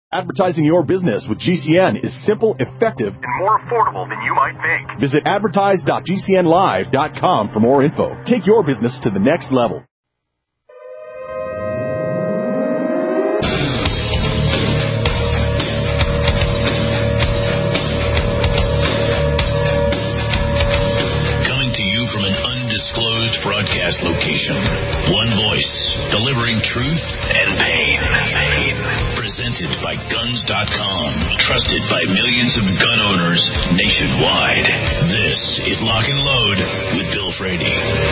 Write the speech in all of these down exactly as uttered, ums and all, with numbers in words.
Advertising your business with G C N is simple, effective, and more affordable than you might think. Visit advertise dot g c n live dot com for more info. Take your business to the next level. Coming to you from an undisclosed broadcast location. One voice, delivering truth and pain. Presented by guns dot com. Trusted by millions of gun owners nationwide. This is Lock and Load with Bill Frady.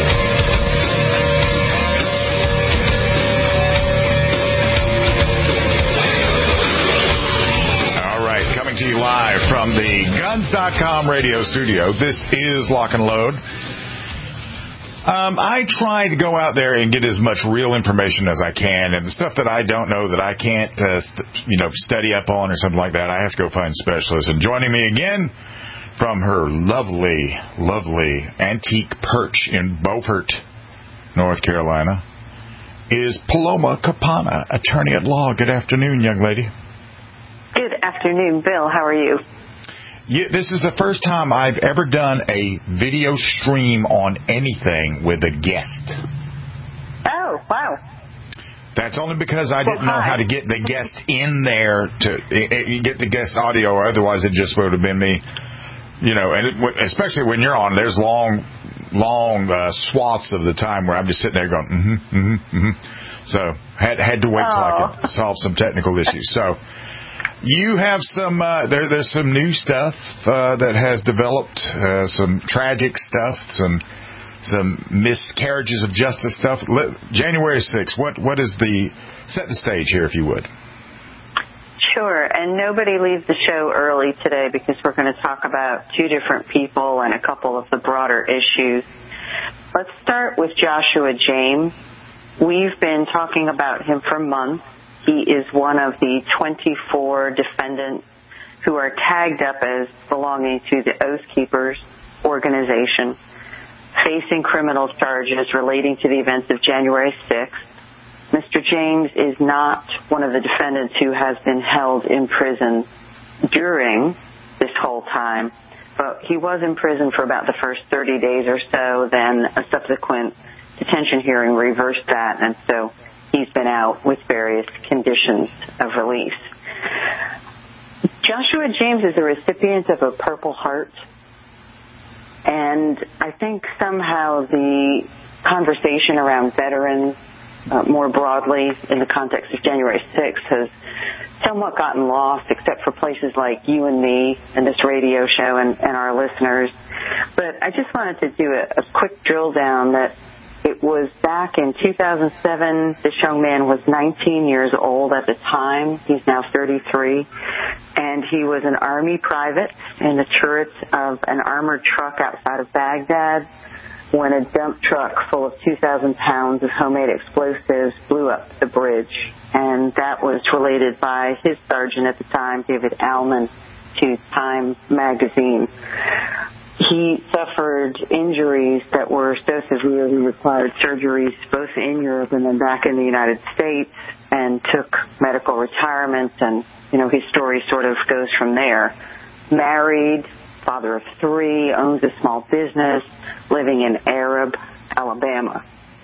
All right, coming to you live from the guns dot com radio studio. This is Lock and Load. Um, I try to go out there and get as much real information as I can, and the stuff that I don't know that I can't, uh, st- you know, study up on or something like that, I have to go find specialists. And joining me again from her lovely, lovely antique perch in Beaufort, North Carolina, is Paloma Campana, attorney at law. Good afternoon, young lady. Good afternoon, Bill. How are you? Yeah, this is the first time I've ever done a video stream on anything with a guest. Oh, wow. That's only because I didn't well, know how to get the guest in there to it, it, get the guest audio, or otherwise it just would have been me, you know, and it, especially when you're on, there's long, long uh, swaths of the time where I'm just sitting there going, mm-hmm, mm-hmm, mm-hmm. So had had to wait till oh. I could solve some technical issues. So you have some, uh, there, there's some new stuff uh, that has developed, uh, some tragic stuff, some some miscarriages of justice stuff. Let, January sixth, what what is the, set the stage here, if you would. Sure, and nobody leaves the show early today because we're going to talk about two different people and a couple of the broader issues. Let's start with Joshua James. We've been talking about him for months. He is one of the twenty-four defendants who are tagged up as belonging to the Oath Keepers organization, facing criminal charges relating to the events of January sixth. Mister James is not one of the defendants who has been held in prison during this whole time, but he was in prison for about the first thirty days or so. Then a subsequent detention hearing reversed that, and so he's been out with various conditions of release. Joshua James is a recipient of a Purple Heart, and I think somehow the conversation around veterans uh, more broadly in the context of January sixth has somewhat gotten lost, except for places like you and me and this radio show and, and our listeners. But I just wanted to do a, a quick drill down that it was back in two thousand seven. This young man was nineteen years old at the time. He's now thirty-three. And he was an Army private in the turret of an armored truck outside of Baghdad when a dump truck full of two thousand pounds of homemade explosives blew up the bridge. And that was related by his sergeant at the time, David Allman, to Time magazine. He suffered injuries that were so severe he required surgeries both in Europe and then back in the United States, and took medical retirement, and, you know, his story sort of goes from there. Married, father of three, owns a small business, living in Arab, Alabama.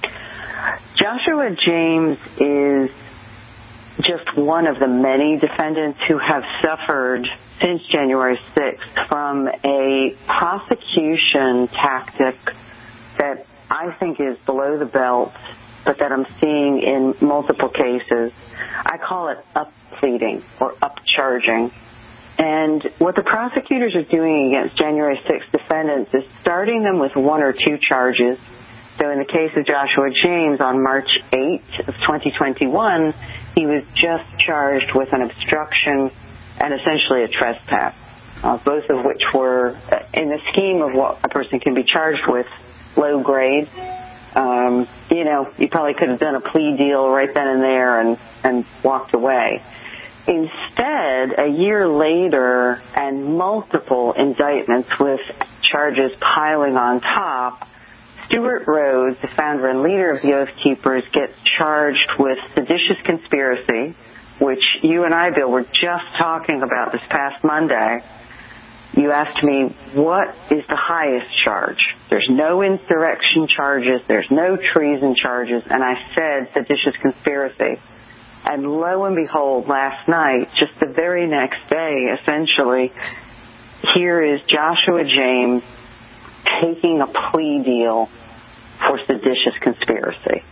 Joshua James is just one of the many defendants who have suffered since January sixth from a prosecution tactic that I think is below the belt, but that I'm seeing in multiple cases. I call it up-pleading or up-charging. And what the prosecutors are doing against January sixth defendants is starting them with one or two charges. So in the case of Joshua James, on March eighth of twenty twenty-one, he was just charged with an obstruction and essentially a trespass, uh, both of which were, in the scheme of what a person can be charged with, low grade. Um, you know, you probably could have done a plea deal right then and there and, and walked away. Instead, a year later, and multiple indictments with charges piling on top, Stuart Rhodes, the founder and leader of the Oath Keepers, gets charged with seditious conspiracy, which you and I, Bill, were just talking about this past Monday. You asked me, what is the highest charge? There's no insurrection charges. There's no treason charges. And I said seditious conspiracy. And lo and behold, last night, just the very next day, essentially, here is Joshua James taking a plea deal for seditious conspiracy.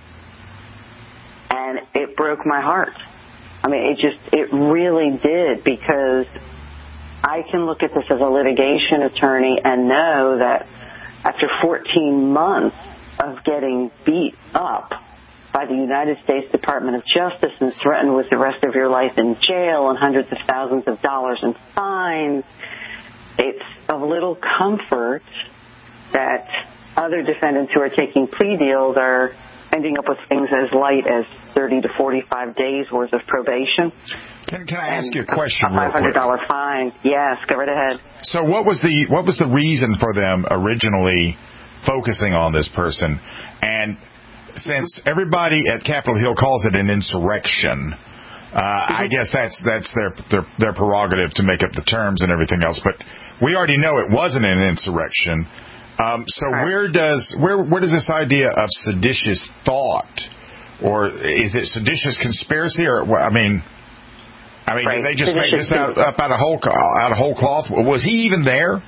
And it broke my heart. I mean, it just, it really did, because I can look at this as a litigation attorney and know that after fourteen months of getting beat up by the United States Department of Justice and threatened with the rest of your life in jail and hundreds of thousands of dollars in fines, it's of little comfort that other defendants who are taking plea deals are ending up with things as light as thirty to forty-five days worth of probation. Can, can I ask you a question? A five hundred dollars fine. Yes, go right ahead. So what was the what was the reason for them originally focusing on this person? And since everybody at Capitol Hill calls it an insurrection, uh, I guess that's that's their, their their prerogative to make up the terms and everything else. But we already know it wasn't an insurrection. Um, so right. where does where where does this idea of seditious thought, or is it seditious conspiracy, or I mean, I mean, right. did they just seditious make this out up out of whole out of whole cloth? Was he even there?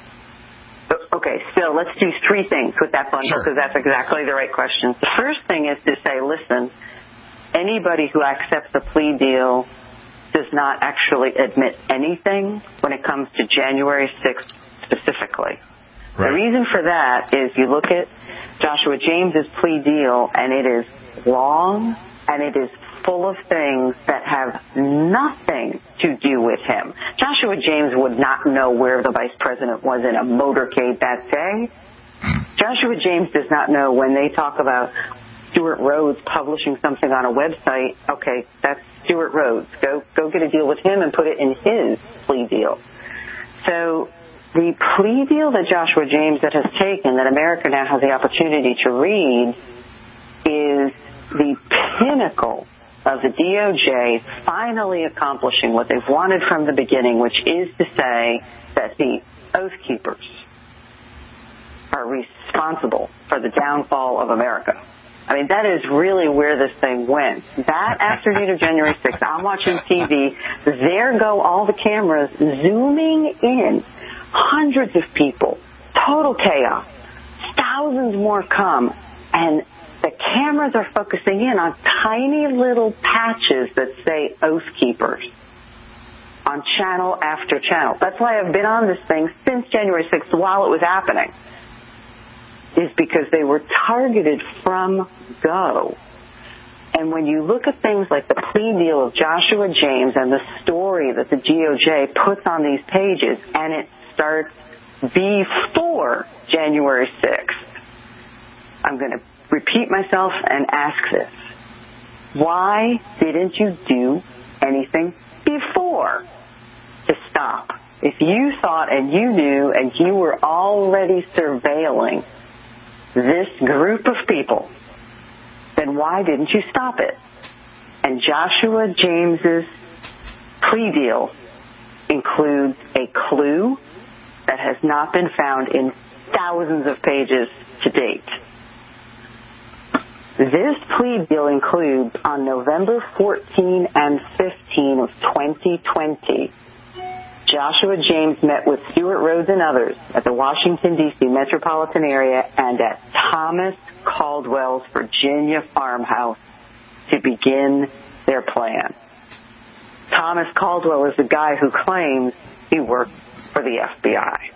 Okay, so let's do three things with that bundle, because sure. that's exactly the right question. The first thing is to say, listen, anybody who accepts a plea deal does not actually admit anything when it comes to January sixth specifically. Right. The reason for that is you look at Joshua James's plea deal, and it is long, and it is full of things that have nothing to do with him. Joshua James would not know where the vice president was in a motorcade that day. Joshua James does not know when they talk about Stewart Rhodes publishing something on a website. Okay, that's Stewart Rhodes. Go, go get a deal with him and put it in his plea deal. So the plea deal that Joshua James that has taken, that America now has the opportunity to read, is the pinnacle of the D O J finally accomplishing what they've wanted from the beginning, which is to say that the Oath Keepers are responsible for the downfall of America. I mean, that is really where this thing went. That afternoon of January sixth, I'm watching T V. There go all the cameras zooming in. Hundreds of people. Total chaos. Thousands more come. And the cameras are focusing in on tiny little patches that say Oath Keepers on channel after channel. That's why I've been on this thing since January sixth while it was happening, is because they were targeted from go. And when you look at things like the plea deal of Joshua James and the story that the D O J puts on these pages, and it starts before January sixth, I'm going to repeat myself and ask this. Why didn't you do anything before to stop? If you thought and you knew and you were already surveilling this group of people, then why didn't you stop it? And Joshua James's plea deal includes a clue that has not been found in thousands of pages to date. This plea deal includes, on November fourteenth and fifteenth of twenty twenty, Joshua James met with Stewart Rhodes and others at the Washington, D C metropolitan area and at Thomas Caldwell's Virginia farmhouse to begin their plan. Thomas Caldwell is the guy who claims he worked for the F B I.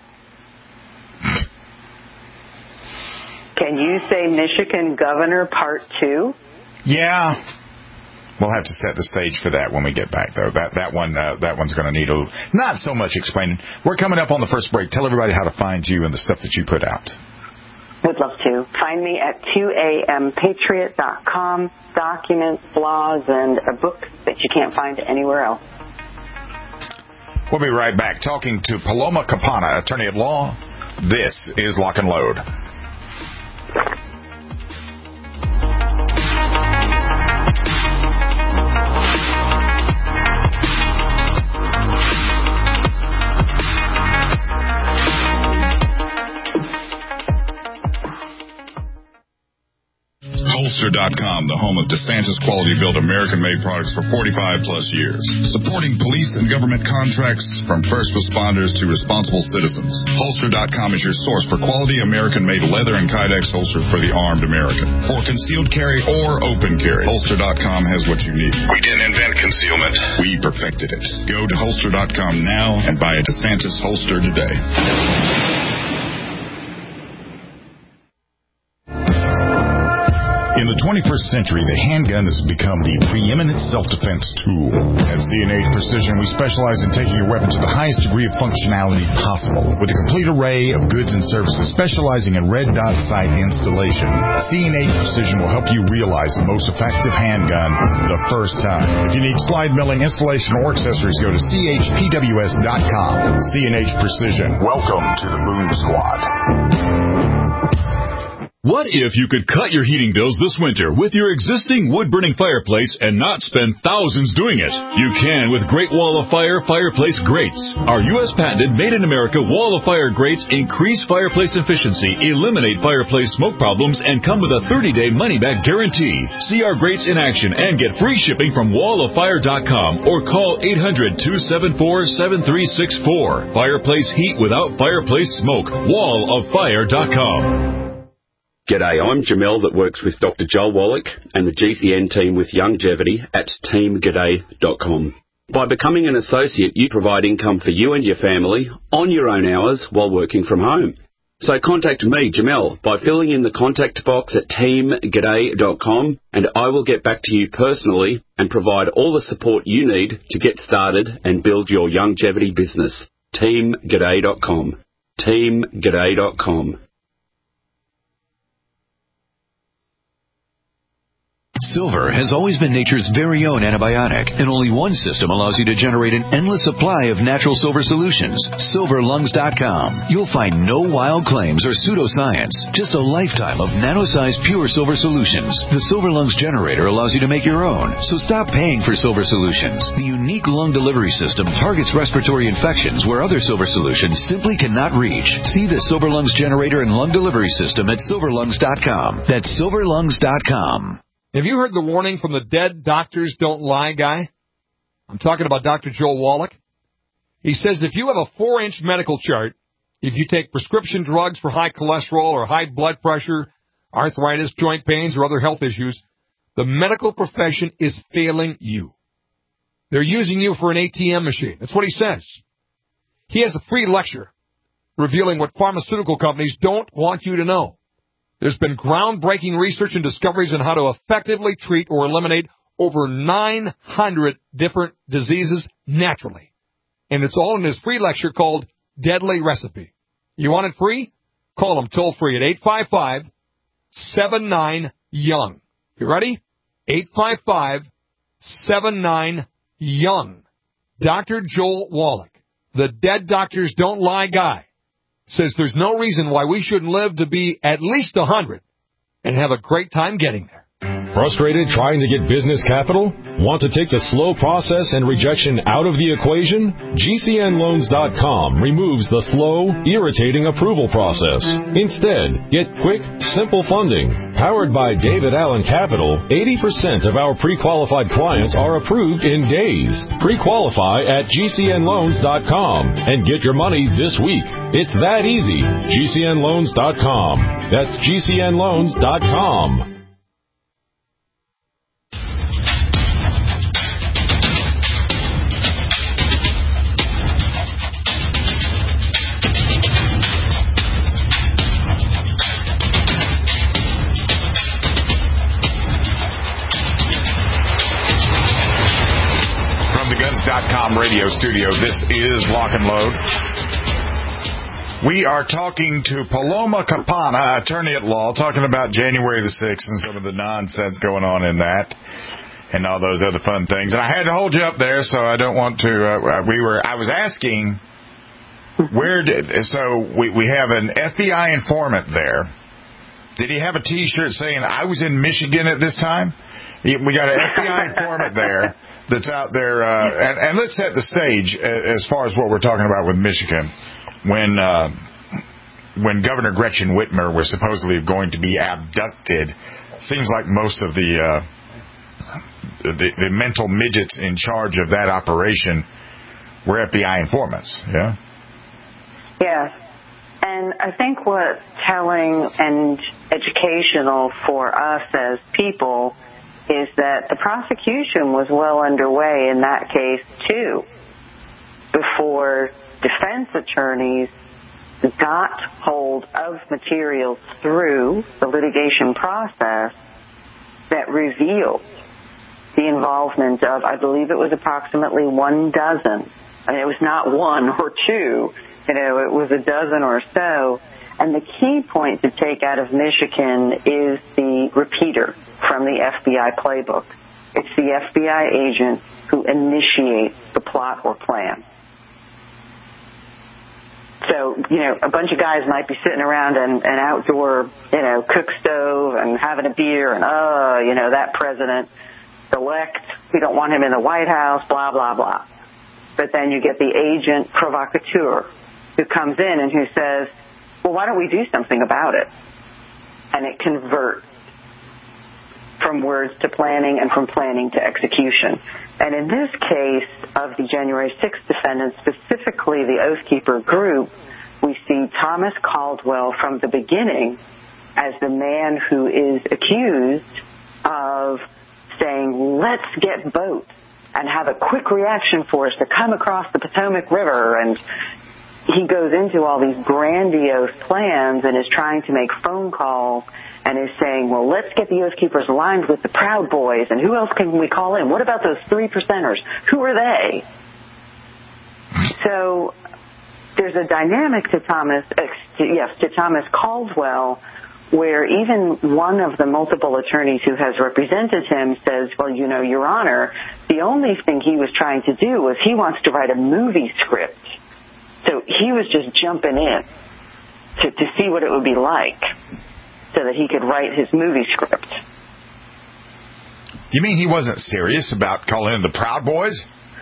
Can you say Michigan Governor Part two? Yeah. We'll have to set the stage for that when we get back, though. That that one uh, that one's going to need a little, not so much explaining. We're coming up on the first break. Tell everybody how to find you and the stuff that you put out. Would love to. Find me at two a m patriot dot com. Documents, blogs, and a book that you can't find anywhere else. We'll be right back talking to Paloma Campana, attorney at law. This is Lock and Load. Holster dot com, the home of DeSantis quality-built American-made products for forty-five plus years. Supporting police and government contracts from first responders to responsible citizens. Holster dot com is your source for quality American-made leather and Kydex holster for the armed American. For concealed carry or open carry, Holster dot com has what you need. We didn't invent concealment. We perfected it. Go to Holster dot com now and buy a DeSantis holster today. In the twenty-first century, the handgun has become the preeminent self-defense tool. At C and H Precision, we specialize in taking your weapon to the highest degree of functionality possible. With a complete array of goods and services specializing in red dot sight installation, C and H Precision will help you realize the most effective handgun the first time. If you need slide milling, installation, or accessories, go to C H P W S dot com. C and H Precision. Welcome to the Boom Squad. What if you could cut your heating bills this winter with your existing wood-burning fireplace and not spend thousands doing it? You can with Great Wall of Fire fireplace grates. Our U S patented made-in-America Wall of Fire grates increase fireplace efficiency, eliminate fireplace smoke problems, and come with a thirty-day money-back guarantee. See our grates in action and get free shipping from wall of fire dot com or call eight hundred, two seven four, seven three six four. Fireplace heat without fireplace smoke. wall of fire dot com. G'day, I'm Jamel that works with Doctor Joel Wallach and the G C N team with Longevity at team g'day dot com. By becoming an associate, you provide income for you and your family on your own hours while working from home. So contact me, Jamel, by filling in the contact box at team g'day dot com, and I will get back to you personally and provide all the support you need to get started and build your longevity business. team g'day dot com. team g'day dot com. Silver has always been nature's very own antibiotic, and only one system allows you to generate an endless supply of natural silver solutions. silver lungs dot com. You'll find no wild claims or pseudoscience, just a lifetime of nano-sized pure silver solutions. The Silver Lungs generator allows you to make your own, so stop paying for silver solutions. The unique lung delivery system targets respiratory infections where other silver solutions simply cannot reach. See the Silver Lungs generator and lung delivery system at silver lungs dot com. That's silver lungs dot com. Have you heard the warning from the dead doctors don't lie guy? I'm talking about Doctor Joel Wallach. He says if you have a four-inch medical chart, if you take prescription drugs for high cholesterol or high blood pressure, arthritis, joint pains, or other health issues, the medical profession is failing you. They're using you for an A T M machine. That's what he says. He has a free lecture revealing what pharmaceutical companies don't want you to know. There's been groundbreaking research and discoveries on how to effectively treat or eliminate over nine hundred different diseases naturally. And it's all in this free lecture called Deadly Recipe. You want it free? Call them toll free at eight five five, seven nine, young. You ready? eight five five, seven nine, young. Doctor Joel Wallach, the dead doctors don't lie guy, says there's no reason why we shouldn't live to be at least one hundred and have a great time getting there. Frustrated trying to get business capital? Want to take the slow process and rejection out of the equation? G C N loans dot com removes the slow, irritating approval process. Instead, get quick, simple funding. Powered by David Allen Capital, eighty percent of our pre-qualified clients are approved in days. Pre-qualify at G C N loans dot com and get your money this week. It's that easy. G C N loans dot com. That's G C N loans dot com. Radio studio. This is Lock and Load. We are talking to Paloma Campana, attorney at law, talking about January the sixth and some of the nonsense going on in that and all those other fun things. And I had to hold you up there, so I don't want to. Uh, we were. I was asking where did so we we have an F B I informant there. Did he have a T-shirt saying I was in Michigan at this time? We got an F B I informant there that's out there, uh, and, and let's set the stage as far as what we're talking about with Michigan. When uh, when Governor Gretchen Whitmer was supposedly going to be abducted seems like most of the, uh, the the mental midgets in charge of that operation were F B I informants. Yeah. Yes. And I think what's telling and educational for us as people is that the prosecution was well underway in that case, too, before defense attorneys got hold of materials through the litigation process that revealed the involvement of, I believe it was approximately one dozen. I mean, it was not one or two. You know, it was a dozen or so. And the key point to take out of Michigan is the repeater from the F B I playbook. It's the F B I agent who initiates the plot or plan. So, you know, a bunch of guys might be sitting around an, an outdoor, you know, cook stove and having a beer and, oh, you know, that president-elect, we don't want him in the White House, blah, blah, blah. But then you get the agent provocateur who comes in and who says, well, why don't we do something about it? And it converts from words to planning and from planning to execution. And in this case of the January sixth defendants, specifically the Oath Keeper group, we see Thomas Caldwell from the beginning as the man who is accused of saying, let's get boats and have a quick reaction force to come across the Potomac River. And he goes into all these grandiose plans and is trying to make phone calls and is saying, well, let's get the Oath Keepers aligned with the Proud Boys, and who else can we call in? What about those three percenters? Who are they? So there's a dynamic to Thomas, yes, to Thomas Caldwell, where even one of the multiple attorneys who has represented him says, well, you know, Your Honor, the only thing he was trying to do was he wants to write a movie script. So he was just jumping in to, to see what it would be like so that he could write his movie script. You mean he wasn't serious about calling in the Proud Boys?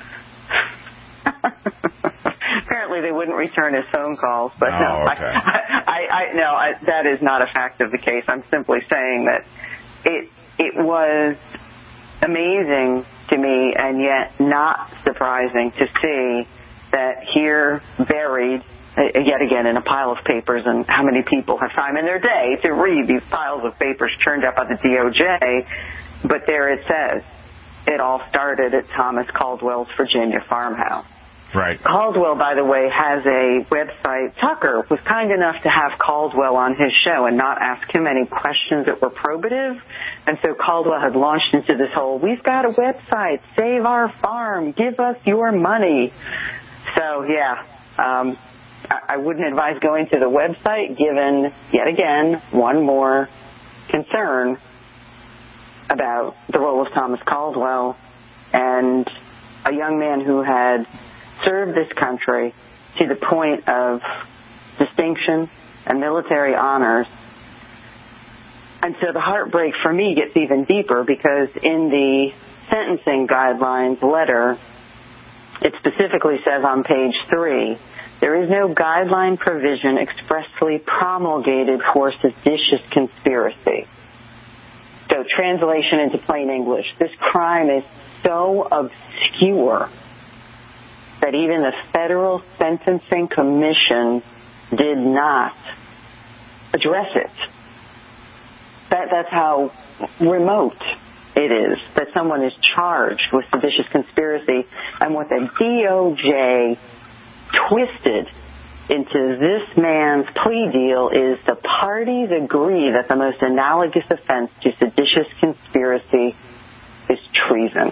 Apparently they wouldn't return his phone calls, but oh, no, okay. I, I, I, no, I, that is not a fact of the case. I'm simply saying that it it was amazing to me and yet not surprising to see that here buried, yet again, in a pile of papers, and how many people have time in their day to read these piles of papers turned up by the D O J, but there it says, it all started at Thomas Caldwell's Virginia farmhouse. Right. Caldwell, by the way, has a website. Tucker was kind enough to have Caldwell on his show and not ask him any questions that were probative. And so Caldwell had launched into this whole, we've got a website, save our farm, give us your money. So, yeah, um, I, I wouldn't advise going to the website, given, yet again, one more concern about the role of Thomas Caldwell and a young man who had served this country to the point of distinction and military honors. And so the heartbreak for me gets even deeper because in the sentencing guidelines letter, it specifically says on page three, there is no guideline provision expressly promulgated for seditious conspiracy. So translation into plain English, this crime is so obscure that even the Federal Sentencing Commission did not address it. That, that's how remote it is that someone is charged with seditious conspiracy. And what the D O J twisted into this man's plea deal is the parties agree that the most analogous offense to seditious conspiracy is treason.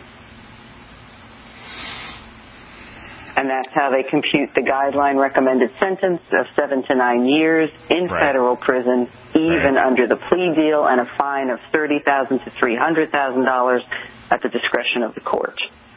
And that's how they compute the guideline recommended sentence of seven to nine years in right. federal prison, even right. under the plea deal, and a fine of thirty thousand dollars to three hundred thousand dollars at the discretion of the court.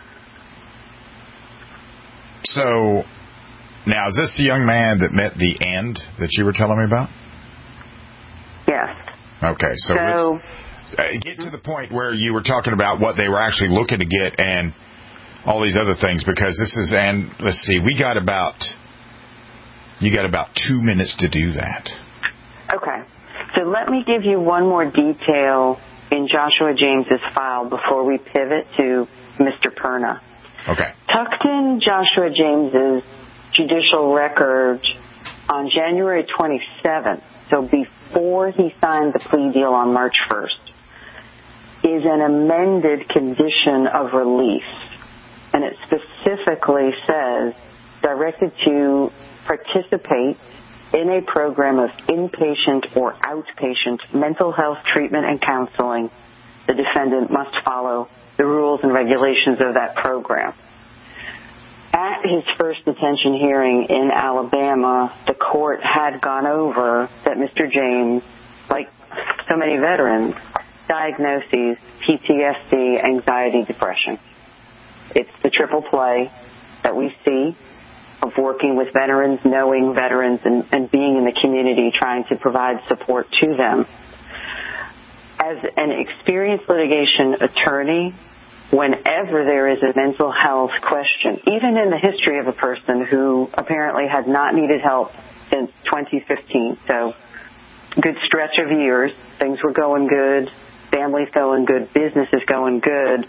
So, now, is this the young man that met the end that you were telling me about? Yes. Okay, so, so let's uh, get to the point where you were talking about what they were actually looking to get and all these other things, because this is, and let's see, we got about, you got about two minutes to do that. Okay. So let me give you one more detail in Joshua James's file before we pivot to Mister Perna. Okay. Tucked in Joshua James's judicial record on January twenty-seventh, so before he signed the plea deal on March first, is an amended condition of release. And it specifically says, directed to participate in a program of inpatient or outpatient mental health treatment and counseling. The defendant must follow the rules and regulations of that program. At his first detention hearing in Alabama, the court had gone over that Mister James, like so many veterans, diagnoses P T S D, anxiety, depression. It's the triple play that we see of working with veterans, knowing veterans, and, and being in the community, trying to provide support to them. As an experienced litigation attorney, whenever there is a mental health question, even in the history of a person who apparently had not needed help since twenty fifteen, so good stretch of years, things were going good, family's going good, business is going good.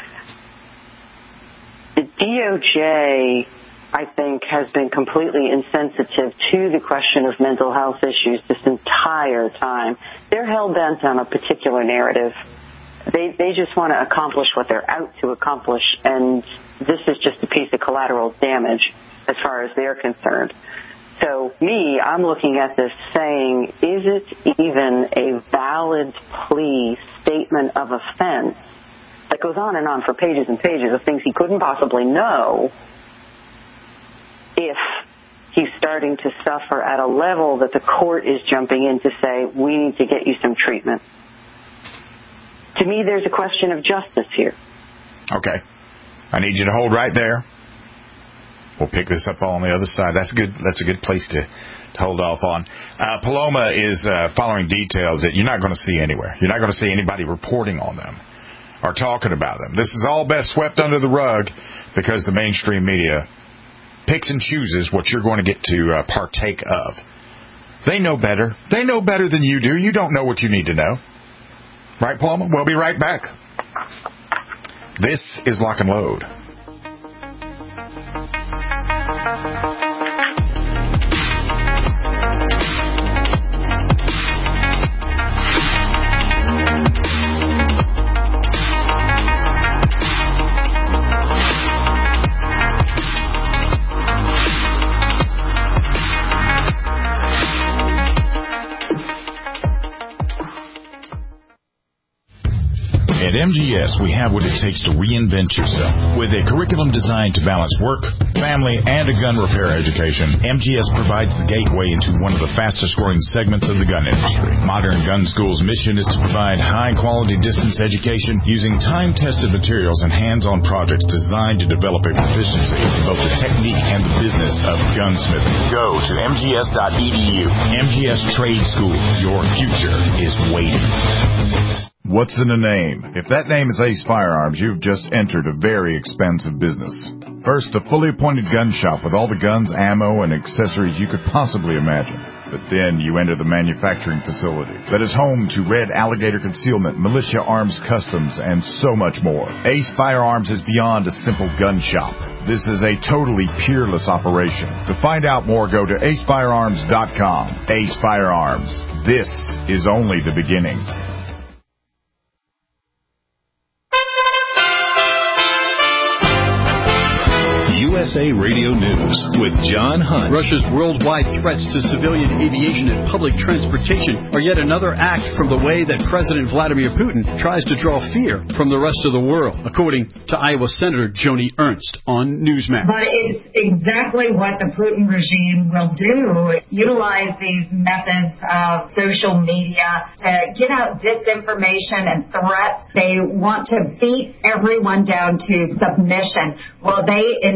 The D O J, I think, has been completely insensitive to the question of mental health issues this entire time. They're hell-bent on a particular narrative. They they just want to accomplish what they're out to accomplish, and this is just a piece of collateral damage as far as they're concerned. So me, I'm looking at this saying, is it even a valid plea statement of offense that goes on and on for pages and pages of things he couldn't possibly know if he's starting to suffer at a level that the court is jumping in to say, we need to get you some treatment? To me, there's a question of justice here. Okay. I need you to hold right there. We'll pick this up on the other side. That's good. That's a good place to, to hold off on. Uh, Paloma is uh, following details that you're not going to see anywhere. You're not going to see anybody reporting on them or talking about them. This is all best swept under the rug because the mainstream media picks and chooses what you're going to get to uh, partake of. They know better. They know better than you do. You don't know what you need to know. Right, Paloma? We'll be right back. This is Lock and Load. At M G S, we have what it takes to reinvent yourself. With a curriculum designed to balance work, family, and a gun repair education, M G S provides the gateway into one of the fastest-growing segments of the gun industry. Modern Gun School's mission is to provide high-quality distance education using time-tested materials and hands-on projects designed to develop a proficiency in both the technique and the business of gunsmithing. Go to M G S dot E D U. M G S Trade School. Your future is waiting. What's in a name? If that name is Ace Firearms, you've just entered a very expensive business. First, a fully appointed gun shop with all the guns, ammo, and accessories you could possibly imagine. But then you enter the manufacturing facility that is home to Red Alligator Concealment, Militia Arms Customs, and so much more. Ace Firearms is beyond a simple gun shop. This is a totally peerless operation. To find out more, go to ace firearms dot com. Ace Firearms. This is only the beginning. U S A Radio News with John Hunt. Russia's worldwide threats to civilian aviation and public transportation are yet another act from the way that President Vladimir Putin tries to draw fear from the rest of the world, according to Iowa Senator Joni Ernst on Newsmax. But it's exactly what the Putin regime will do, utilize these methods of social media to get out disinformation and threats. They want to beat everyone down to submission. Well, they invade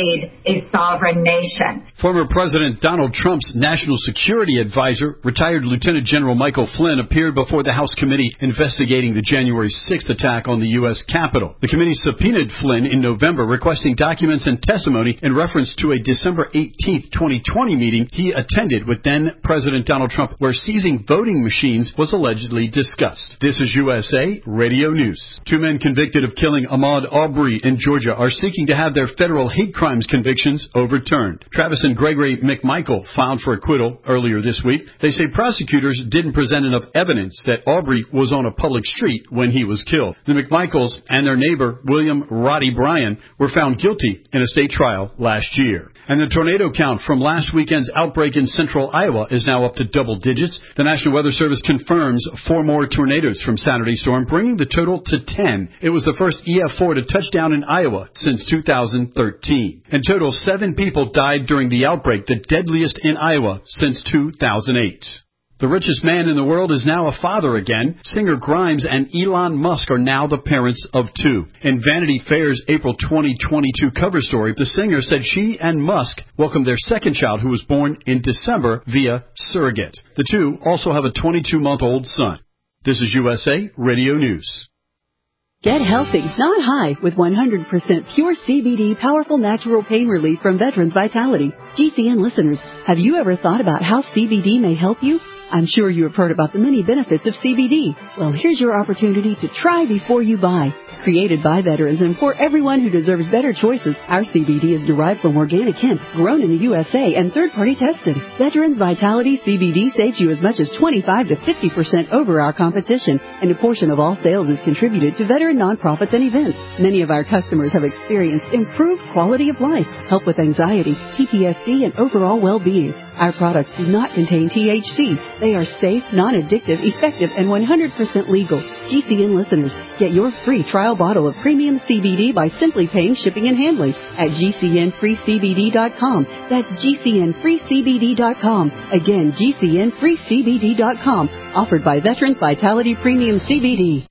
invade a sovereign nation. Former President Donald Trump's national security advisor, retired Lieutenant General Michael Flynn, appeared before the House committee investigating the January sixth attack on the U S Capitol. The committee subpoenaed Flynn in November, requesting documents and testimony in reference to a December eighteenth, twenty twenty meeting he attended with then-President Donald Trump, where seizing voting machines was allegedly discussed. This is U S A Radio News. Two men convicted of killing Ahmaud Arbery in Georgia are seeking to have their federal hate crimes convictions overturned. Travis and Gregory McMichael filed for acquittal earlier this week. They say prosecutors didn't present enough evidence that Arbery was on a public street when he was killed. The McMichaels and their neighbor, William Roddy Bryan, were found guilty in a state trial last year. And the tornado count from last weekend's outbreak in central Iowa is now up to double digits. The National Weather Service confirms four more tornadoes from Saturday's storm, bringing the total to ten. It was the first E F four to touch down in Iowa since two thousand thirteen. In total, seven people died during the outbreak, the deadliest in Iowa since two thousand eight. The richest man in the world is now a father again. Singer Grimes and Elon Musk are now the parents of two. In Vanity Fair's April twenty twenty-two cover story, the singer said she and Musk welcomed their second child, who was born in December via surrogate. The two also have a twenty-two-month-old son. This is U S A Radio News. Get healthy, not high, with one hundred percent pure C B D powerful natural pain relief from Veterans Vitality. G C N listeners, have you ever thought about how C B D may help you? I'm sure you have heard about the many benefits of C B D. Well, here's your opportunity to try before you buy. Created by veterans and for everyone who deserves better choices, our C B D is derived from organic hemp, grown in the U S A and third-party tested. Veterans Vitality C B D saves you as much as twenty-five to fifty percent over our competition, and a portion of all sales is contributed to veteran nonprofits and events. Many of our customers have experienced improved quality of life, help with anxiety, P T S D, and overall well-being. Our products do not contain T H C. They are safe, non-addictive, effective, and one hundred percent legal. G C N listeners, get your free trial bottle of premium C B D by simply paying shipping and handling at G C N free C B D dot com. That's G C N free C B D dot com. Again, G C N free C B D dot com. Offered by Veterans Vitality Premium C B D.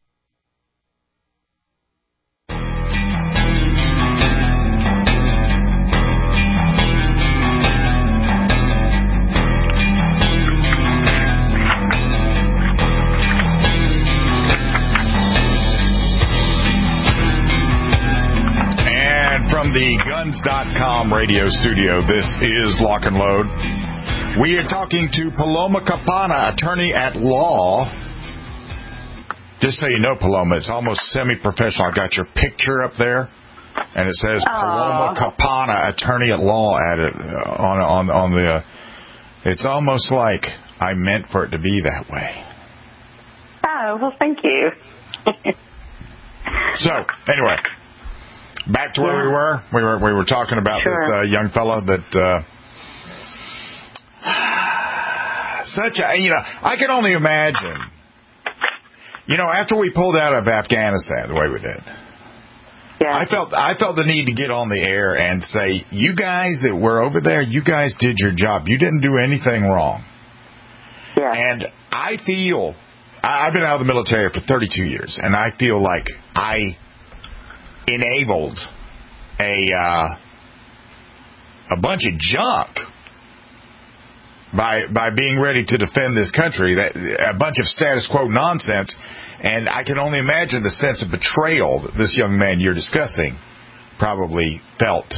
From the guns dot com radio studio, this is Lock and Load. We are talking to Paloma Campana, attorney at law. Just so you know, Paloma, it's almost semi-professional. I got your picture up there, and it says Aww. Paloma Campana, attorney at law, at it uh, on on on the. Uh, it's almost like I meant for it to be that way. Oh well, thank you. So anyway. Back to where yeah. we were. We were we were talking about sure. this uh, young fella that uh, such a you know I can only imagine. You know, after we pulled out of Afghanistan the way we did, yeah. I felt I felt the need to get on the air and say, you guys that were over there, you guys did your job. You didn't do anything wrong. Yeah. And I feel I've been out of the military for thirty-two years, and I feel like I enabled a uh, a bunch of junk by by being ready to defend this country, that a bunch of status quo nonsense, and I can only imagine the sense of betrayal that this young man you're discussing probably felt.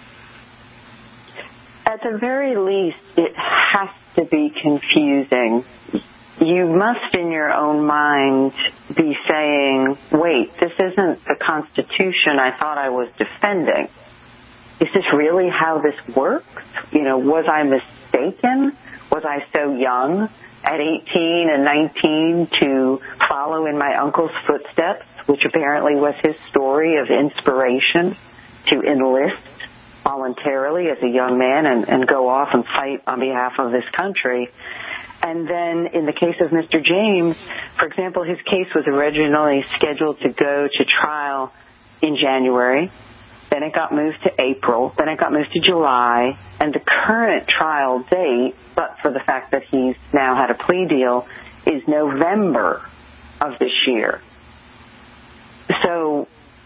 At the very least, it has to be confusing. You must, in your own mind, be saying, wait, this isn't the Constitution I thought I was defending. Is this really how this works? You know, was I mistaken? Was I so young at eighteen and nineteen to follow in my uncle's footsteps, which apparently was his story of inspiration, to enlist voluntarily as a young man and, and go off and fight on behalf of this country? And then in the case of Mister James, for example, his case was originally scheduled to go to trial in January. Then it got moved to April. Then it got moved to July. And the current trial date, but for the fact that he's now had a plea deal, is November of this year. So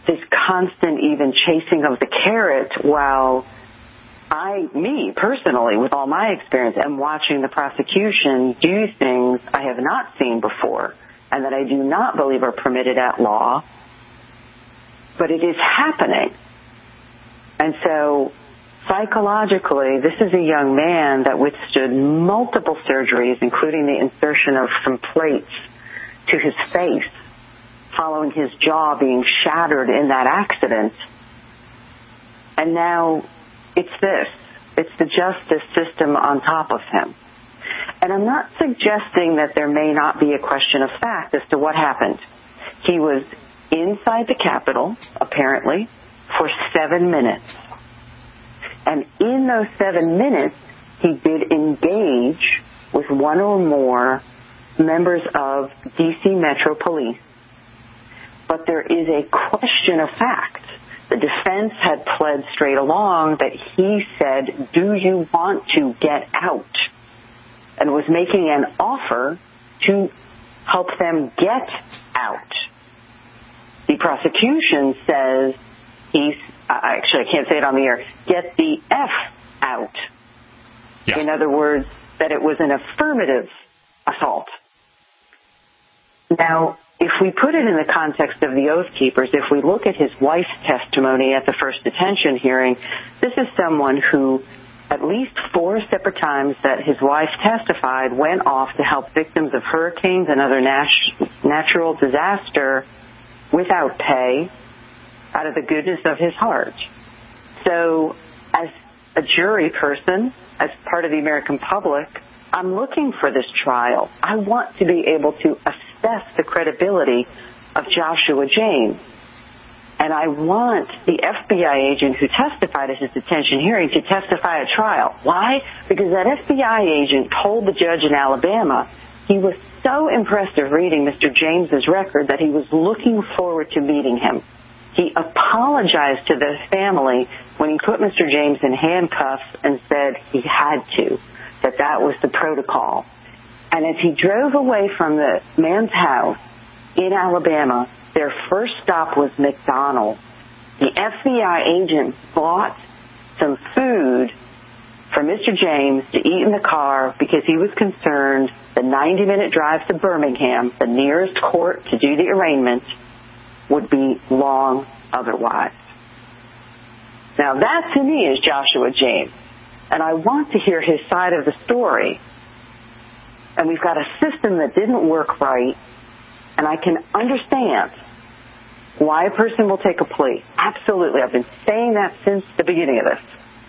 this constant even chasing of the carrot while I, me personally, with all my experience, am watching the prosecution do things I have not seen before and that I do not believe are permitted at law, but it is happening. And so psychologically, this is a young man that withstood multiple surgeries, including the insertion of some plates to his face following his jaw being shattered in that accident. And now it's this. It's the justice system on top of him. And I'm not suggesting that there may not be a question of fact as to what happened. He was inside the Capitol, apparently, for seven minutes. And in those seven minutes, he did engage with one or more members of D C Metro Police. But there is a question of fact. The defense had pled straight along that he said, do you want to get out? And was making an offer to help them get out. The prosecution says he's, actually I can't say it on the air, get the F out. Yeah. In other words, that it was an affirmative assault. Now, if we put it in the context of the Oath Keepers, if we look at his wife's testimony at the first detention hearing, this is someone who at least four separate times that his wife testified went off to help victims of hurricanes and other nat- natural disaster without pay out of the goodness of his heart. So as a jury person, as part of the American public, I'm looking for this trial. I want to be able to assess the credibility of Joshua James. And I want the F B I agent who testified at his detention hearing to testify at trial. Why? Because that F B I agent told the judge in Alabama he was so impressed of reading Mister James's record that he was looking forward to meeting him. He apologized to the family when he put Mister James in handcuffs and said he had to, that that was the protocol. And as he drove away from the man's house in Alabama, their first stop was McDonald's. The F B I agent bought some food for Mister James to eat in the car because he was concerned the ninety-minute drive to Birmingham, the nearest court to do the arraignment, would be long otherwise. Now that to me is Joshua James, and I want to hear his side of the story. And we've got a system that didn't work right, and I can understand why a person will take a plea. Absolutely. I've been saying that since the beginning of this.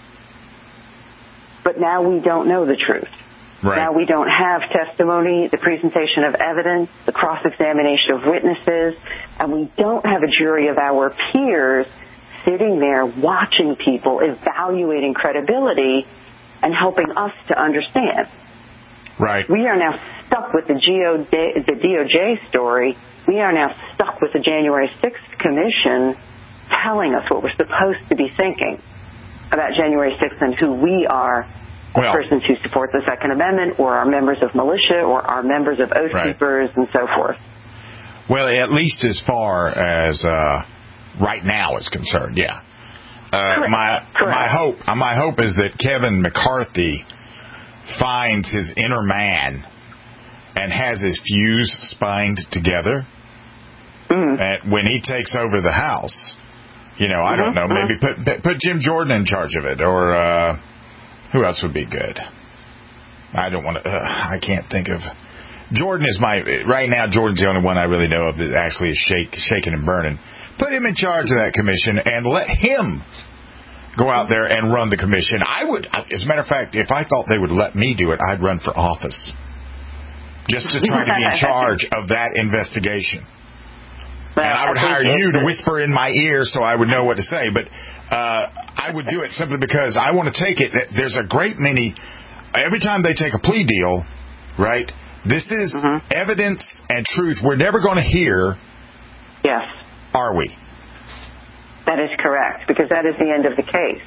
But now we don't know the truth. Right. Now we don't have testimony, the presentation of evidence, the cross-examination of witnesses, and we don't have a jury of our peers sitting there watching people, evaluating credibility, and helping us to understand. Right. We are now stuck with the, G O D, the D O J story. We are now stuck with the January sixth Commission telling us what we're supposed to be thinking about January sixth and who we are, well, persons who support the Second Amendment or are members of militia or are members of Oath right. Keepers and so forth. Well, at least as far as uh, right now is concerned, yeah. Uh, Correct. My Correct. my hope my hope is that Kevin McCarthy finds his inner man and has his fuse spined together. Mm. And when he takes over the House, you know, I mm-hmm. don't know, maybe put put Jim Jordan in charge of it, or uh, who else would be good? I don't want to. Uh, I can't think of. Jordan is my right now. Jordan's the only one I really know of that actually is shake, shaking and burning. Put him in charge of that commission and let him go out there and run the commission. I would, as a matter of fact, if I thought they would let me do it, I'd run for office just to try to be in charge of that investigation. And I would hire you to whisper in my ear so I would know what to say. But uh, I would do it simply because I want to take it. There's a great many. Every time they take a plea deal, right? This is mm-hmm. evidence and truth we're never going to hear. Yes. Are we? That is correct, because that is the end of the case.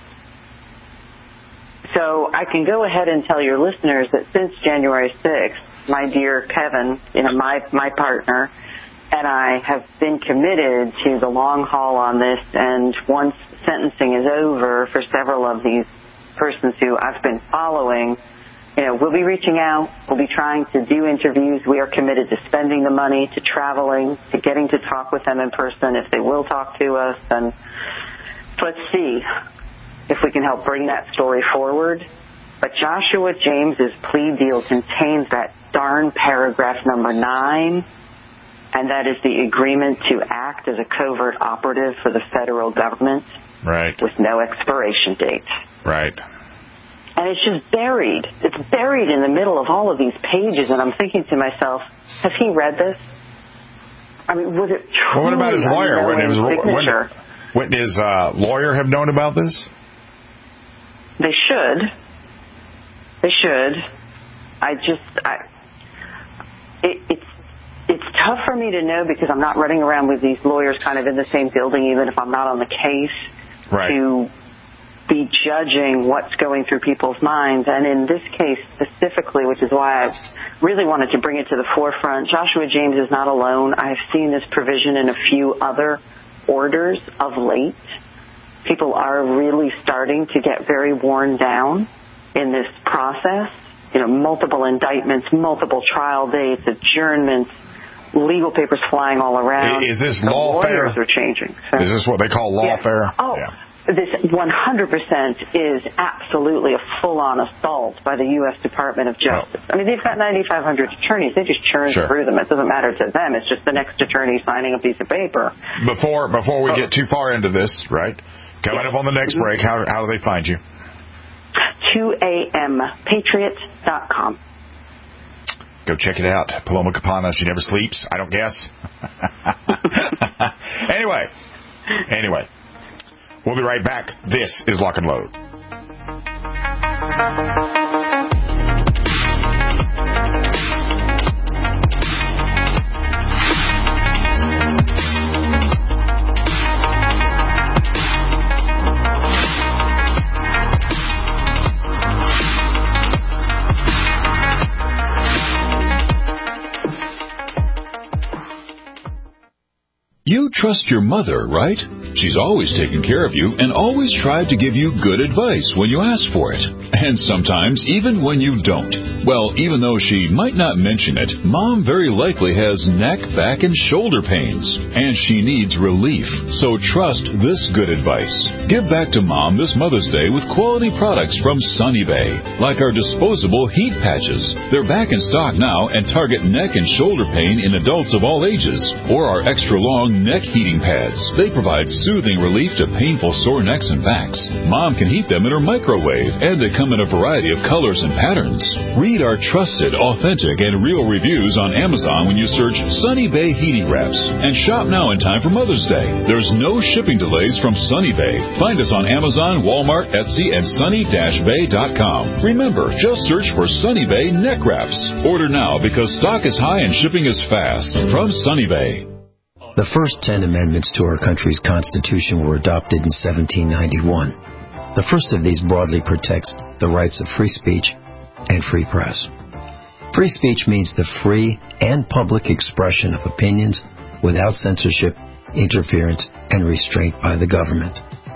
So I can go ahead and tell your listeners that since January sixth, my dear Kevin, you know, my, my partner, and I have been committed to the long haul on this, and once sentencing is over for several of these persons who I've been following, you know, we'll be reaching out, we'll be trying to do interviews. We are committed to spending the money, to traveling, to getting to talk with them in person if they will talk to us, and let's see if we can help bring that story forward. But Joshua James's plea deal contains that darn paragraph number nine, and that is the agreement to act as a covert operative for the federal government. Right. With no expiration date. Right. And it's just buried. It's buried in the middle of all of these pages, and I'm thinking to myself, has he read this? I mean, was it truly well, what about his lawyer? When his, signature? When, when his uh, lawyer have known about this? They should. They should. I just, I, it, it's it's tough for me to know because I'm not running around with these lawyers kind of in the same building, even if I'm not on the case, right. to be judging what's going through people's minds. And in this case specifically, which is why I really wanted to bring it to the forefront, Joshua James is not alone. I've seen this provision in a few other orders of late. People are really starting to get very worn down in this process. You know, multiple indictments, multiple trial dates, adjournments, legal papers flying all around. Is this the lawfare? Lawyers are changing. So. Is this what they call lawfare? Yeah. Oh, yeah. This one hundred percent is absolutely a full-on assault by the U S Department of Justice. Oh. I mean, they've got ninety-five hundred attorneys. They just churn sure. through them. It doesn't matter to them. It's just the next attorney signing a piece of paper. Before before we oh. get too far into this, right, coming yes. up on the next mm-hmm. break, how, how do they find you? two a m patriot dot com. Go check it out. Paloma Capana, she never sleeps, I don't guess. anyway, anyway, we'll be right back. This is Lock and Load. You trust your mother, right? She's always taken care of you and always tried to give you good advice when you ask for it. And sometimes even when you don't. Well, even though she might not mention it, Mom very likely has neck, back, and shoulder pains. And she needs relief. So trust this good advice. Give back to Mom this Mother's Day with quality products from Sunny Bay. Like our disposable heat patches. They're back in stock now and target neck and shoulder pain in adults of all ages. Or our extra long neck heating pads. They provide soothing relief to painful sore necks and backs. Mom can heat them in her microwave, and they come in a variety of colors and patterns. Read our trusted, authentic, and real reviews on Amazon when you search Sunny Bay Heating Wraps. And shop now in time for Mother's Day. There's no shipping delays from Sunny Bay. Find us on Amazon, Walmart, Etsy, and sunny dash bay dot com. Remember, just search for Sunny Bay Neck Wraps. Order now because stock is high and shipping is fast. From Sunny Bay. The first ten amendments to our country's Constitution were adopted in seventeen ninety-one. The first of these broadly protects the rights of free speech and free press. Free speech means the free and public expression of opinions without censorship, interference, and restraint by the government.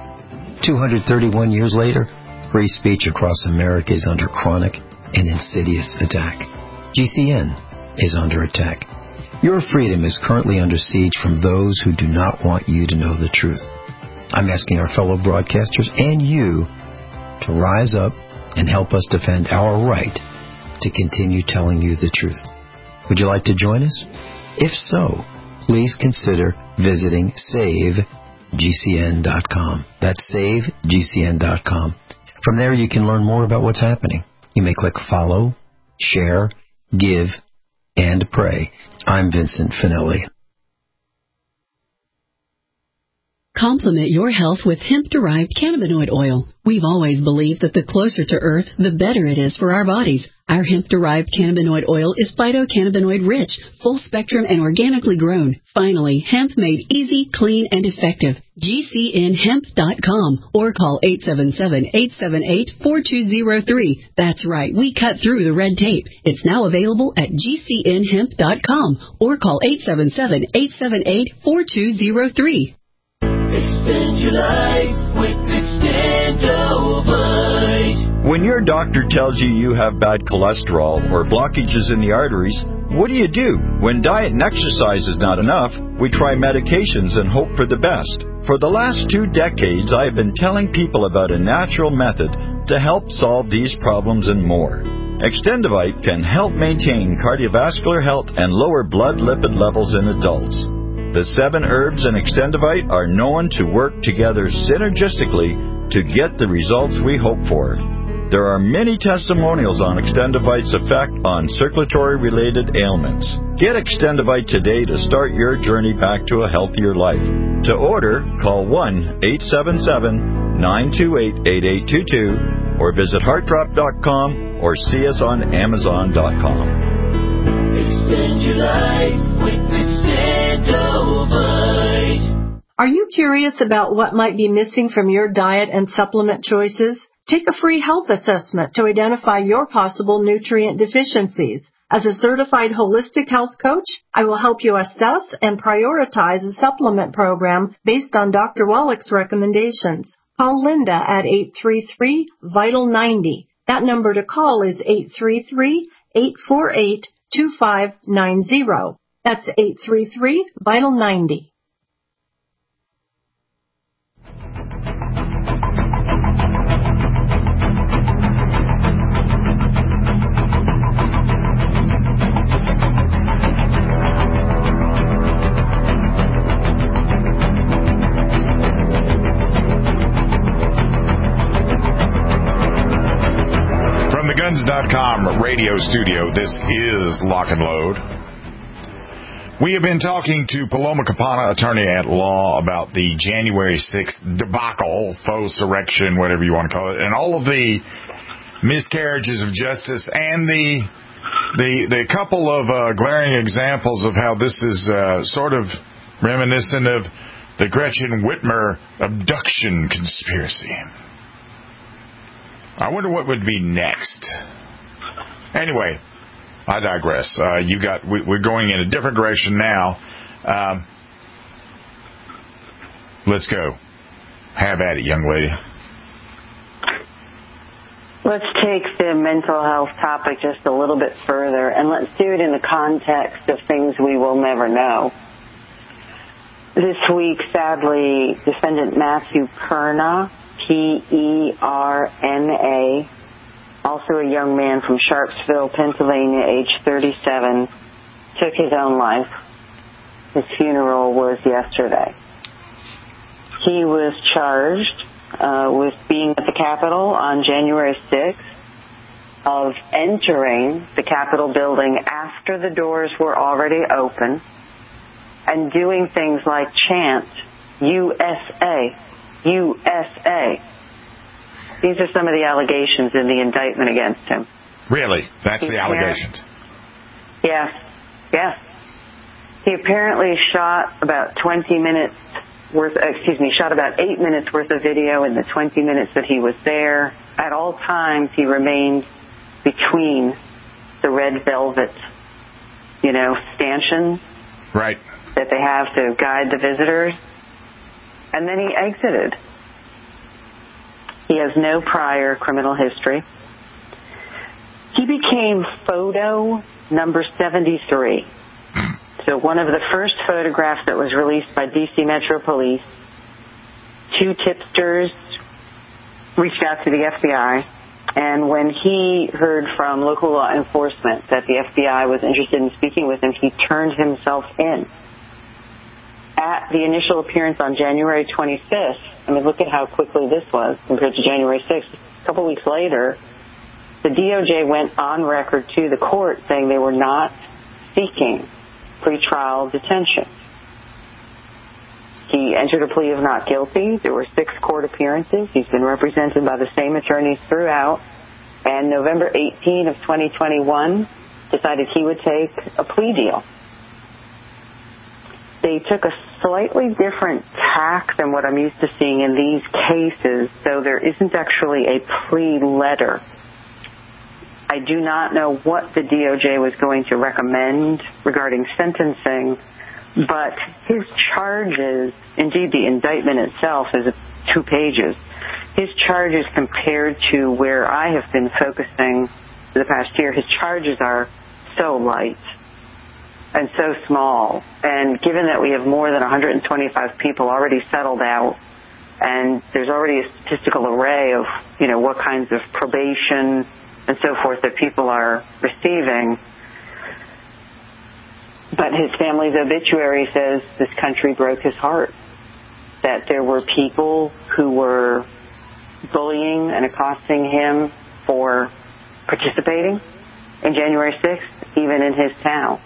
two hundred thirty-one years later, free speech across America is under chronic and insidious attack. G C N is under attack. Your freedom is currently under siege from those who do not want you to know the truth. I'm asking our fellow broadcasters and you to rise up and help us defend our right to continue telling you the truth. Would you like to join us? If so, please consider visiting save G C N dot com. That's save G C N dot com. From there, you can learn more about what's happening. You may click follow, share, give, and pray. I'm Vincent Finelli. Complement your health with hemp-derived cannabinoid oil. We've always believed that the closer to Earth, the better it is for our bodies. Our hemp-derived cannabinoid oil is phytocannabinoid-rich, full-spectrum, and organically grown. Finally, hemp made easy, clean, and effective. G C N hemp dot com or call eight seven seven, eight seven eight, four two zero three. That's right, we cut through the red tape. It's now available at G C N hemp dot com or call eight seven seven, eight seven eight, four two zero three. Extend your life with Extendovite. When your doctor tells you you have bad cholesterol or blockages in the arteries, what do you do? When diet and exercise is not enough, we try medications and hope for the best. For the last two decades, I have been telling people about a natural method to help solve these problems and more. Extendovite can help maintain cardiovascular health and lower blood lipid levels in adults. The seven herbs in Extendovite are known to work together synergistically to get the results we hope for. There are many testimonials on Extendovite's effect on circulatory-related ailments. Get Extendovite today to start your journey back to a healthier life. To order, call one eight seven seven, nine two eight, eight eight two two or visit heart drop dot com or see us on amazon dot com. Extend your life with Extendovite. Are you curious about what might be missing from your diet and supplement choices? Take a free health assessment to identify your possible nutrient deficiencies. As a certified holistic health coach, I will help you assess and prioritize a supplement program based on Doctor Wallach's recommendations. Call Linda at eight three three, vital ninety. That number to call is eight three three, eight four eight, two five nine zero. That's eight three three, vital ninety. Guns dot com radio studio, this is Lock and Load. We have been talking to Paloma Campana, attorney at law, about the January sixth debacle, faux surrection, whatever you want to call it, and all of the miscarriages of justice and the the the couple of uh, glaring examples of how this is uh, sort of reminiscent of the Gretchen Whitmer abduction conspiracy. I wonder what would be next. Anyway, I digress. Uh, you got. We, we're going in a different direction now. Um, let's go. Have at it, young lady. Let's take the mental health topic just a little bit further, and let's do it in the context of things we will never know. This week, sadly, defendant Matthew Perna, P E R N A, also a young man from Sharpsville, Pennsylvania, age thirty-seven, took his own life. His funeral was yesterday. He was charged uh, with being at the Capitol on January sixth, of entering the Capitol building after the doors were already open, and doing things like chant, U S A, U S A. These are some of the allegations in the indictment against him. Really? That's he the allegations? Yes. Yes. He apparently shot about twenty minutes worth, excuse me, shot about eight minutes worth of video in the twenty minutes that he was there. At all times, he remained between the red velvet, you know, stanchions. Right. That they have to guide the visitors. And then he exited. He has no prior criminal history. He became photo number seventy-three. So one of the first photographs that was released by D C Metro Police, two tipsters reached out to the F B I, and when he heard from local law enforcement that the F B I was interested in speaking with him, he turned himself in. At the initial appearance on January twenty-fifth, I mean, look at how quickly this was compared to January sixth. A couple weeks later, the D O J went on record to the court saying they were not seeking pretrial detention. He entered a plea of not guilty. There were six court appearances. He's been represented by the same attorneys throughout. And November eighteenth of twenty twenty-one decided he would take a plea deal. They took a slightly different tack than what I'm used to seeing in these cases, so there isn't actually a plea letter. I do not know what the D O J was going to recommend regarding sentencing, but his charges, indeed the indictment itself is two pages. His charges compared to where I have been focusing for the past year, his charges are so light and so small. And given that we have more than one hundred twenty-five people already settled out, and there's already a statistical array of, you know, what kinds of probation and so forth that people are receiving. But his family's obituary says this country broke his heart, that there were people who were bullying and accosting him for participating in January sixth, even in his town.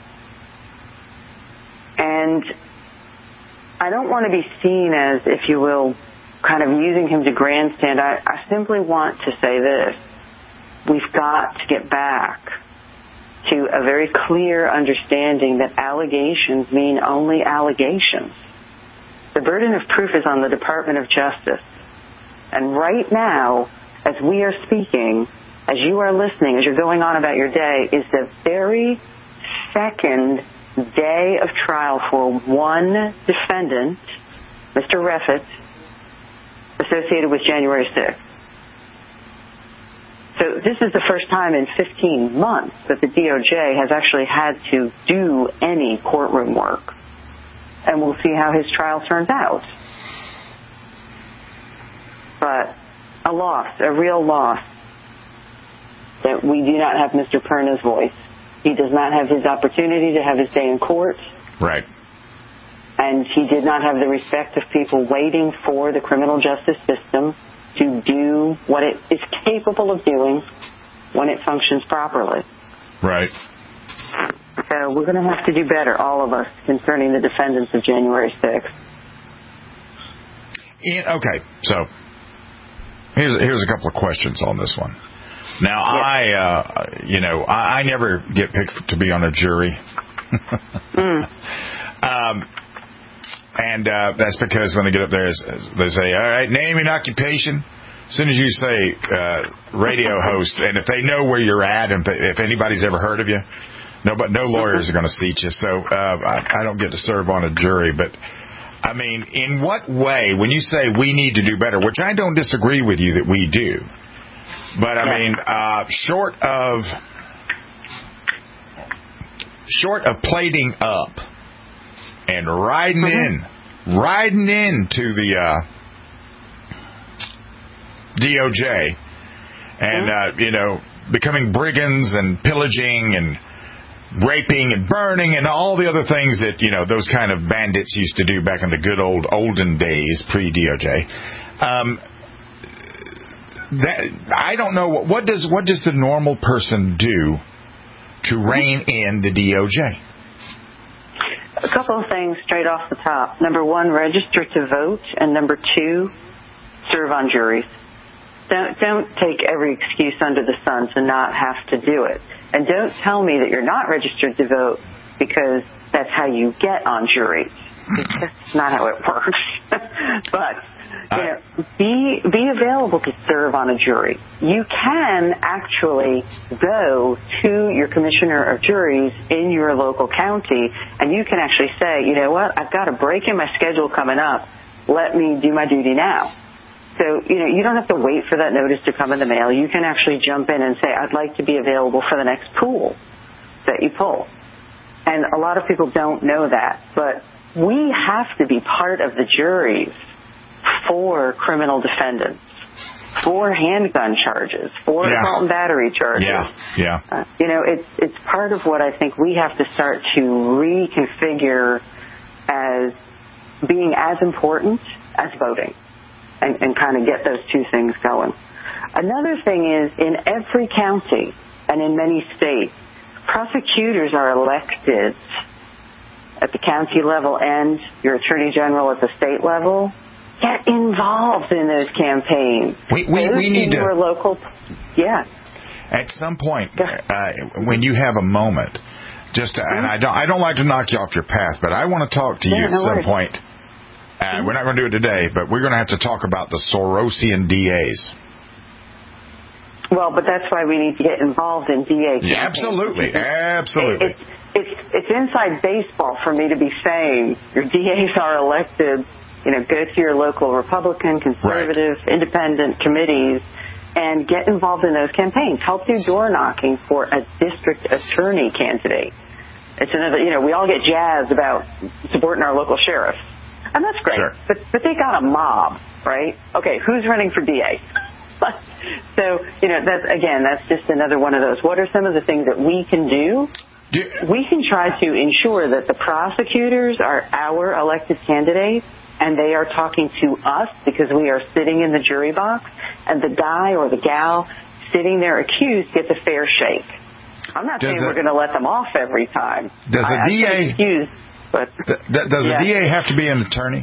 And I don't want to be seen as, if you will, kind of using him to grandstand. I, I simply want to say this. We've got to get back to a very clear understanding that allegations mean only allegations. The burden of proof is on the Department of Justice. And right now, as we are speaking, as you are listening, as you're going on about your day, is the very second day of trial for one defendant, Mister Reffitt, associated with January sixth. So this is the first time in fifteen months that the D O J has actually had to do any courtroom work. And we'll see how his trial turns out. But a loss, a real loss, that we do not have Mister Perna's voice. He does not have his opportunity to have his day in court. Right. And he did not have the respect of people waiting for the criminal justice system to do what it is capable of doing when it functions properly. Right. So we're going to have to do better, all of us, concerning the defendants of January sixth. And, okay, so here's here's a couple of questions on this one. Now, yes. I, uh, you know, I, I never get picked to be on a jury. mm. um, and uh, that's because when they get up there, they say, all right, name and occupation. As soon as you say uh, radio host, and if they know where you're at, and if, they, if anybody's ever heard of you, no, but no lawyers are going to seat you. So uh, I, I don't get to serve on a jury. But, I mean, in what way, when you say we need to do better, which I don't disagree with you that we do, but, I mean, uh, short of short of plating up and riding mm-hmm. in, riding into the uh, D O J and, mm-hmm. uh, you know, becoming brigands and pillaging and raping and burning and all the other things that, you know, those kind of bandits used to do back in the good old olden days, pre-D O J. Um That I don't know what, what does what does the normal person do to rein in the D O J? A couple of things straight off the top. Number one, register to vote, and number two, serve on juries. Don't don't take every excuse under the sun to not have to do it, and don't tell me that you're not registered to vote because that's how you get on juries. That's not how it works. But you know, be be available to serve on a jury. You can actually go to your commissioner of juries in your local county, and you can actually say, you know what, I've got a break in my schedule coming up. Let me do my duty now. So, you know, you don't have to wait for that notice to come in the mail. You can actually jump in and say, I'd like to be available for the next pool that you pull. And a lot of people don't know that, but we have to be part of the juries for criminal defendants, for handgun charges, for yeah. assault and battery charges. Yeah, yeah. Uh, you know, it's it's part of what I think we have to start to reconfigure as being as important as voting, and, and kind of get those two things going. Another thing is, in every county and in many states, prosecutors are elected at the county level and your attorney general at the state level, get involved in those campaigns. We we, those we need to. Your local, yeah. At some point, uh, when you have a moment, just to, and I don't I don't like to knock you off your path, but I want to talk to you yeah, at no some worries. point. Uh, we're not going to do it today, but we're going to have to talk about the Sorosian D As. Well, but that's why we need to get involved in D A campaigns. Yeah, absolutely, absolutely. It, it, it's it's inside baseball for me to be saying your D As are elected. You know, go to your local Republican, conservative, right. independent committees and get involved in those campaigns. Help do door knocking for a district attorney candidate. It's another. You know, we all get jazzed about supporting our local sheriffs. And that's great, sure. but but they got a mob, right? Okay, who's running for D A? So, you know, that's, again, that's just another one of those. What are some of the things that we can do? do? We can try to ensure that the prosecutors are our elected candidates, and they are talking to us because we are sitting in the jury box, and the guy or the gal sitting there accused gets a fair shake. I'm not does saying a, we're going to let them off every time. Does a I, D A... Excuse, But, Th- does yeah. a D A have to be an attorney?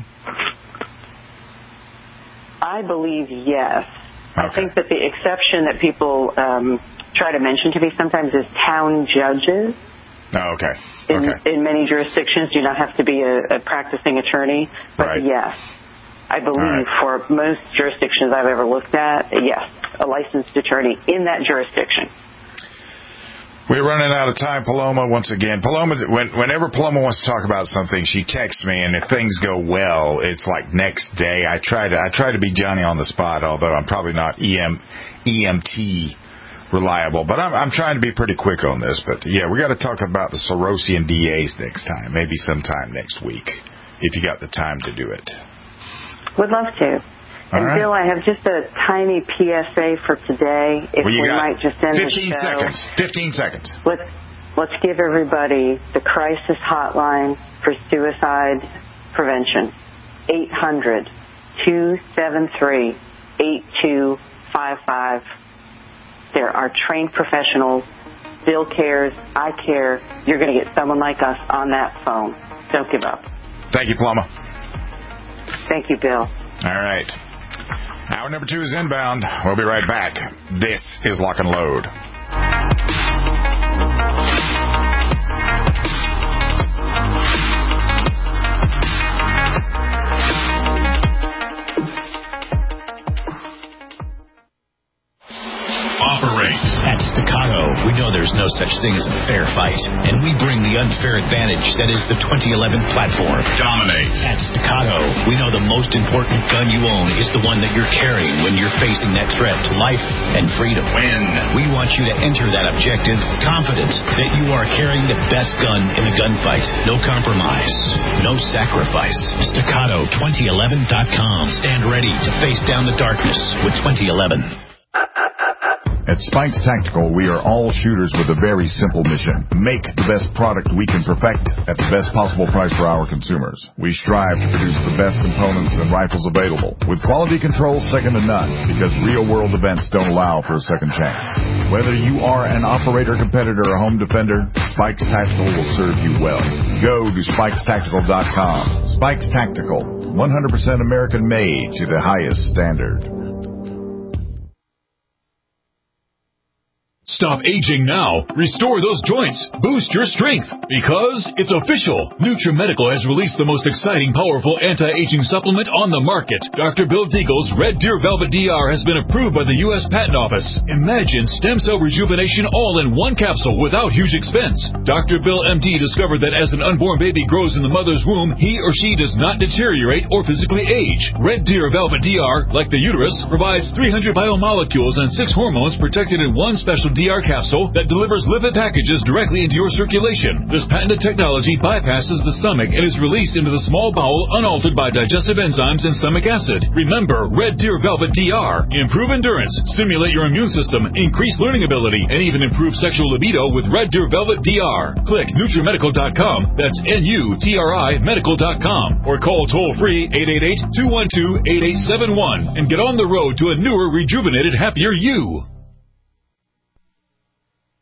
I believe yes. Okay. I think that the exception that people um, try to mention to me sometimes is town judges. Oh, okay. In, okay. in many jurisdictions, do not have to be a, a practicing attorney. But right. yes, I believe right. for most jurisdictions I've ever looked at, yes, a licensed attorney in that jurisdiction. We're running out of time, Paloma, once again. Paloma, when, whenever Paloma wants to talk about something, she texts me, and if things go well, it's like next day. I try to I try to be Johnny on the spot, although I'm probably not E M, E M T reliable. But I'm, I'm trying to be pretty quick on this. But, yeah, we got to talk about the Sorosian D As next time, maybe sometime next week, if you got the time to do it. Would love to. All and right. Bill, I have just a tiny P S A for today. If well, you we got might just end fifteen the show. seconds. Fifteen seconds. Let's let's give everybody the crisis hotline for suicide prevention: eight hundred, two seven three, eight two five five. There are trained professionals. Bill cares. I care. You're going to get someone like us on that phone. Don't give up. Thank you, Paloma. Thank you, Bill. All right. Hour number two is inbound. We'll be right back. This is Lock and Load. Operate. At Staccato, we know there's no such thing as a fair fight, and we bring the unfair advantage that is the twenty eleven platform. Dominate. At Staccato, we know the most important gun you own is the one that you're carrying when you're facing that threat to life and freedom. Win. We want you to enter that objective confident that you are carrying the best gun in the gunfight. No compromise. No sacrifice. Staccato twenty eleven dot com. Stand ready to face down the darkness with twenty eleven. At Spikes Tactical, we are all shooters with a very simple mission. Make the best product we can perfect at the best possible price for our consumers. We strive to produce the best components and rifles available, with quality control second to none, because real-world events don't allow for a second chance. Whether you are an operator, competitor, or home defender, Spikes Tactical will serve you well. Go to spikes tactical dot com. Spikes Tactical, one hundred percent American-made to the highest standard. Stop aging now. Restore those joints. Boost your strength. Because it's official. NutriMedical has released the most exciting, powerful anti-aging supplement on the market. Doctor Bill Deagle's Red Deer Velvet D R has been approved by the U S Patent Office. Imagine stem cell rejuvenation all in one capsule without huge expense. Doctor Bill M D discovered that as an unborn baby grows in the mother's womb, he or she does not deteriorate or physically age. Red Deer Velvet D R, like the uterus, provides three hundred biomolecules and six hormones protected in one special D R capsule that delivers lipid packages directly into your circulation. This patented technology bypasses the stomach and is released into the small bowel unaltered by digestive enzymes and stomach acid. Remember, Red Deer Velvet D R. Improve endurance, stimulate your immune system, increase learning ability, and even improve sexual libido with Red Deer Velvet D R. Click Nutri Medical dot com. That's N U T R I Medical dot com. Or call toll-free eight eight eight, two one two, eight eight seven one and get on the road to a newer, rejuvenated, happier you.